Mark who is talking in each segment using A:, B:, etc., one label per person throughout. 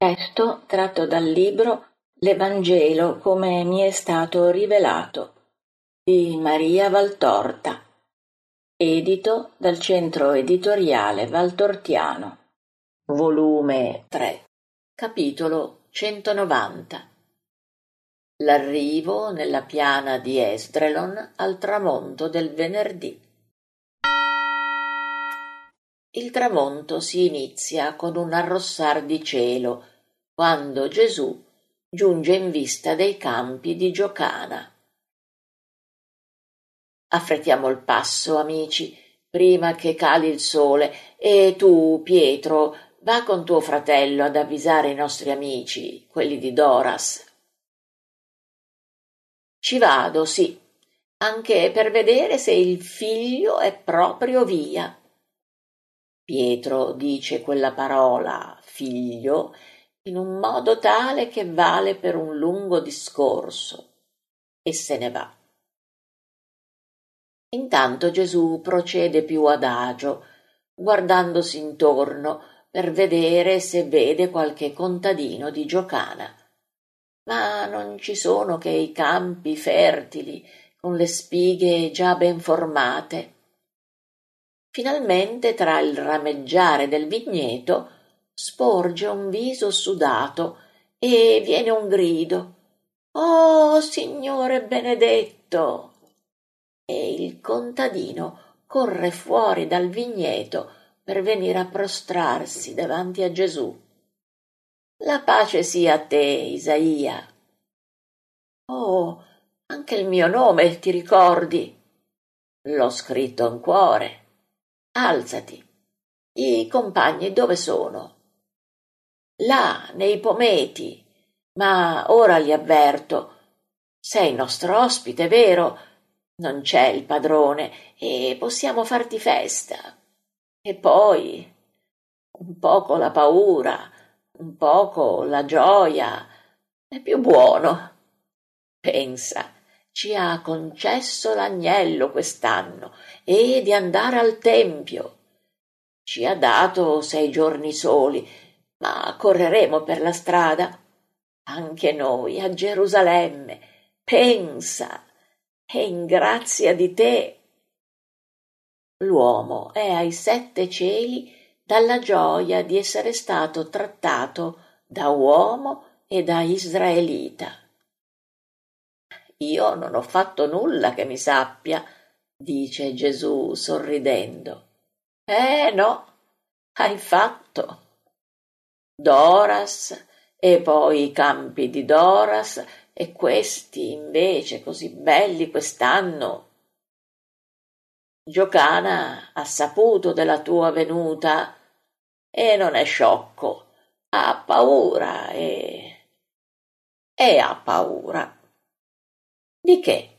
A: Testo tratto dal libro L'Evangelo come mi è stato rivelato di Maria Valtorta, edito dal Centro Editoriale Valtortiano, volume 3, capitolo 190. L'arrivo nella piana di Esdraelon al tramonto del venerdì. Il tramonto si inizia con un arrossar di cielo, quando Gesù giunge in vista dei campi di Giocana. Affrettiamo il passo, amici, prima che cali il sole, e tu, Pietro, va con tuo fratello ad avvisare i nostri amici, quelli di Doras. Ci vado, sì, anche per vedere se il figlio è proprio via. Pietro dice quella parola, figlio, in un modo tale che vale per un lungo discorso, e se ne va. Intanto Gesù procede più adagio, guardandosi intorno per vedere se vede qualche contadino di Giocana. Ma non ci sono che i campi fertili, con le spighe già ben formate. Finalmente, tra il rameggiare del vigneto, sporge un viso sudato e viene un grido: «Oh, Signore benedetto!» E il contadino corre fuori dal vigneto per venire a prostrarsi davanti a Gesù. «La pace sia a te, Isaia!» «Oh, anche il mio nome ti ricordi?» «L'ho scritto in cuore. Alzati. I compagni dove sono?» «Là, nei pometi. Ma ora li avverto. Sei nostro ospite, vero? Non c'è il padrone e possiamo farti festa. E poi un poco la paura, un poco la gioia. È più buono. Pensa, ci ha concesso l'agnello quest'anno e di andare al tempio. Ci ha dato 6 giorni soli, ma correremo per la strada. Anche noi a Gerusalemme. Pensa, e in grazia di te. L'uomo è ai 7 cieli dalla gioia di essere stato trattato da uomo e da israelita. «Io non ho fatto nulla che mi sappia», dice Gesù sorridendo. No, hai fatto. Doras e poi i campi di Doras e questi invece così belli quest'anno. Giocana ha saputo della tua venuta e non è sciocco, ha paura e ha paura. Di che?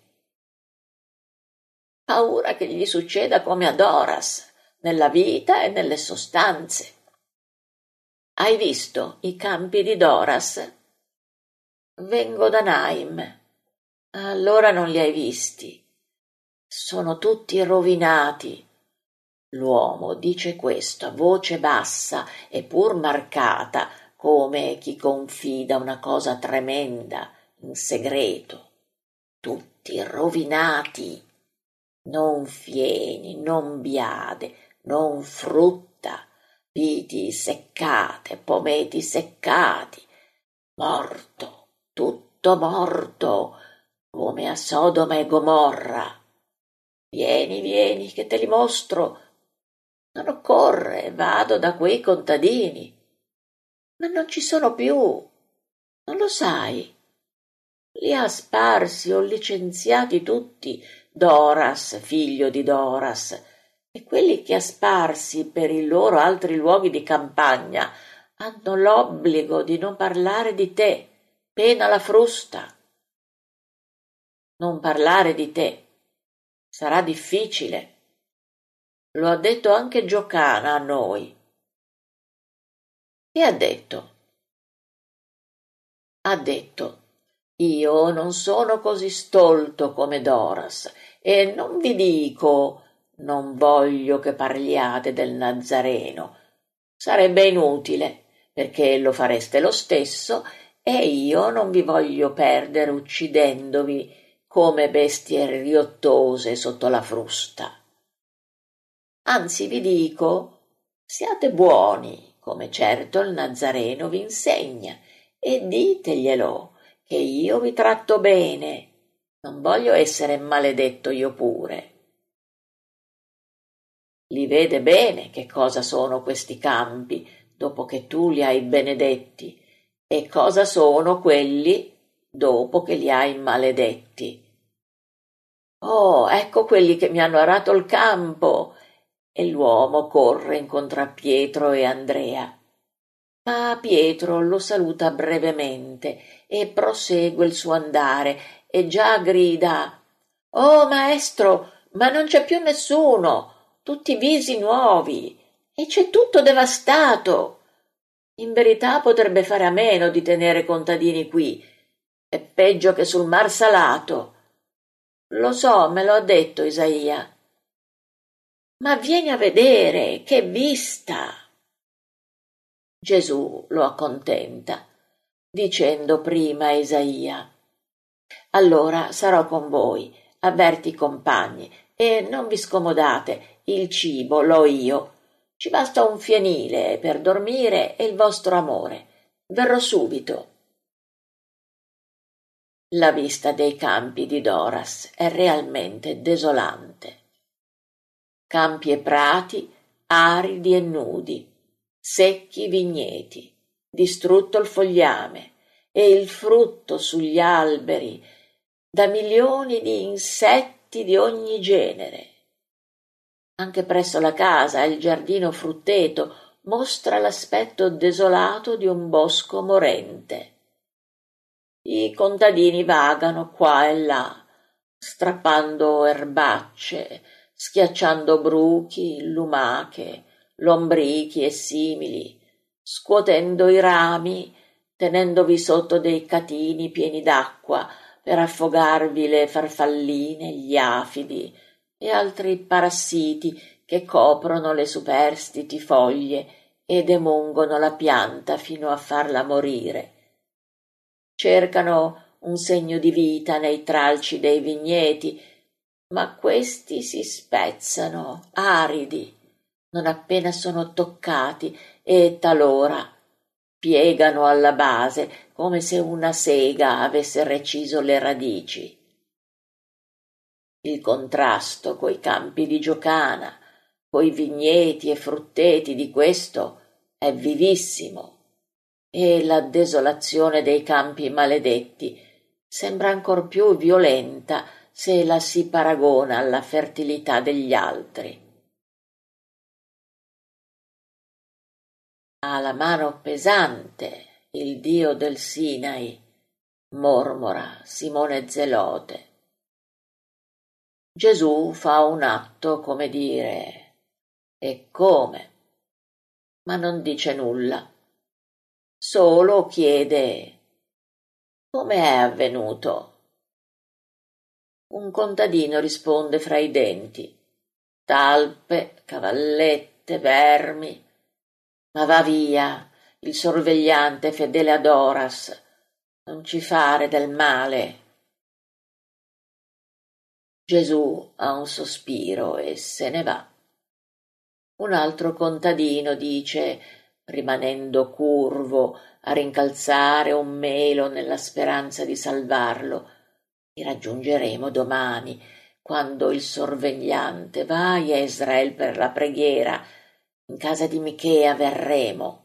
A: Paura che gli succeda come a Doras, nella vita e nelle sostanze. Hai visto i campi di Doras? Vengo da Naim. Allora non li hai visti. Sono tutti rovinati. L'uomo dice questo a voce bassa e pur marcata, come chi confida una cosa tremenda in segreto. Tutti rovinati. Non fieni, non biade, non frutta, viti seccate, pometi seccati. Morto, tutto morto, come a Sodoma e Gomorra. Vieni, vieni, che te li mostro. Non occorre, vado da quei contadini. Ma non ci sono più, non lo sai. Li ha sparsi o licenziati tutti Doras, figlio di Doras, e quelli che ha sparsi per i loro altri luoghi di campagna hanno l'obbligo di non parlare di te, pena la frusta. Non parlare di te sarà difficile. Lo ha detto anche Giocana a noi. E ha detto? Ha detto: io non sono così stolto come Doras e non vi dico non voglio che parliate del Nazareno. Sarebbe inutile, perché lo fareste lo stesso e io non vi voglio perdere uccidendovi come bestie riottose sotto la frusta. Anzi vi dico, siate buoni, come certo il Nazareno vi insegna, e diteglielo, che io vi tratto bene, non voglio essere maledetto io pure. Li vede bene che cosa sono questi campi, dopo che tu li hai benedetti, e cosa sono quelli dopo che li hai maledetti. Oh, ecco quelli che mi hanno arato il campo! E l'uomo corre incontro a Pietro e Andrea. Ma Pietro lo saluta brevemente e prosegue il suo andare e già grida: «Oh, maestro, ma non c'è più nessuno, tutti visi nuovi, e c'è tutto devastato. In verità potrebbe fare a meno di tenere contadini qui, è peggio che sul mar salato. Lo so, me lo ha detto Isaia. Ma vieni a vedere, che vista!» Gesù lo accontenta, dicendo prima a Isaia: «Allora sarò con voi, avverti i compagni, e non vi scomodate, il cibo l'ho io. Ci basta un fienile per dormire e il vostro amore. Verrò subito». La vista dei campi di Doras è realmente desolante. Campi e prati aridi e nudi, secchi vigneti, distrutto il fogliame e il frutto sugli alberi da milioni di insetti di ogni genere. Anche presso la casa il giardino frutteto mostra l'aspetto desolato di un bosco morente. I contadini vagano qua e là, strappando erbacce, schiacciando bruchi, lumache, lombrichi e simili, scuotendo i rami, tenendovi sotto dei catini pieni d'acqua per affogarvi le farfalline, gli afidi e altri parassiti che coprono le superstiti foglie ed emungono la pianta fino a farla morire. Cercano un segno di vita nei tralci dei vigneti, ma questi si spezzano, aridi, non appena sono toccati, e talora piegano alla base come se una sega avesse reciso le radici. Il contrasto coi campi di giocana, coi vigneti e frutteti di questo è vivissimo, e la desolazione dei campi maledetti sembra ancor più violenta se la si paragona alla fertilità degli altri. Ha la mano pesante il dio del Sinai, mormora Simone Zelote. Gesù fa un atto come dire: «E come?» ma non dice nulla, solo chiede: «Come è avvenuto?» Un contadino risponde fra i denti: «Talpe, cavallette, vermi». «Ma va via, il sorvegliante fedele a Doras, non ci fare del male». Gesù ha un sospiro e se ne va. Un altro contadino dice, rimanendo curvo a rincalzare un melo nella speranza di salvarlo: «Ti raggiungeremo domani, quando il sorvegliante vai a Israel per la preghiera, in casa di Michea verremo».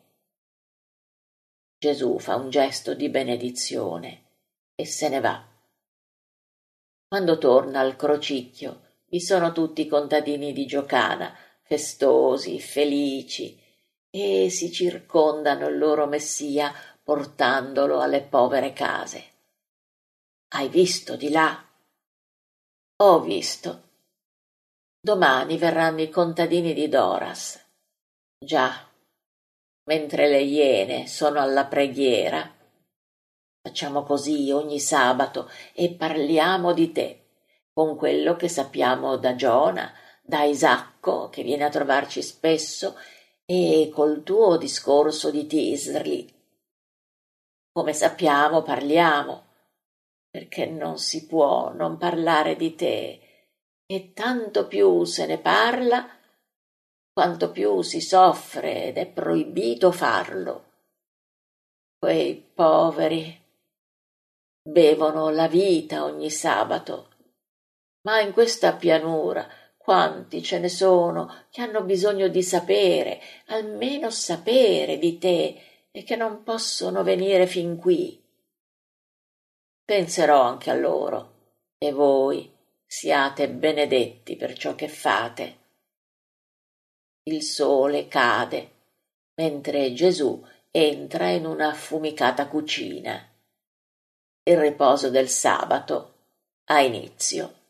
A: Gesù fa un gesto di benedizione e se ne va. Quando torna al crocicchio vi sono tutti i contadini di giocana, festosi, felici, e si circondano il loro Messia portandolo alle povere case. «Hai visto di là?» «Ho visto. Domani verranno i contadini di Doras. Già, mentre le iene sono alla preghiera. Facciamo così ogni sabato e parliamo di te, con quello che sappiamo da Giona, da Isacco, che viene a trovarci spesso, e col tuo discorso di Tisli. Come sappiamo, parliamo, perché non si può non parlare di te, e tanto più se ne parla, quanto più si soffre ed è proibito farlo. Quei poveri bevono la vita ogni sabato, ma in questa pianura quanti ce ne sono che hanno bisogno di sapere, almeno sapere di te, e che non possono venire fin qui. Penserò anche a loro, e voi siate benedetti per ciò che fate. Il sole cade, mentre Gesù entra in una affumicata cucina. Il riposo del sabato ha inizio.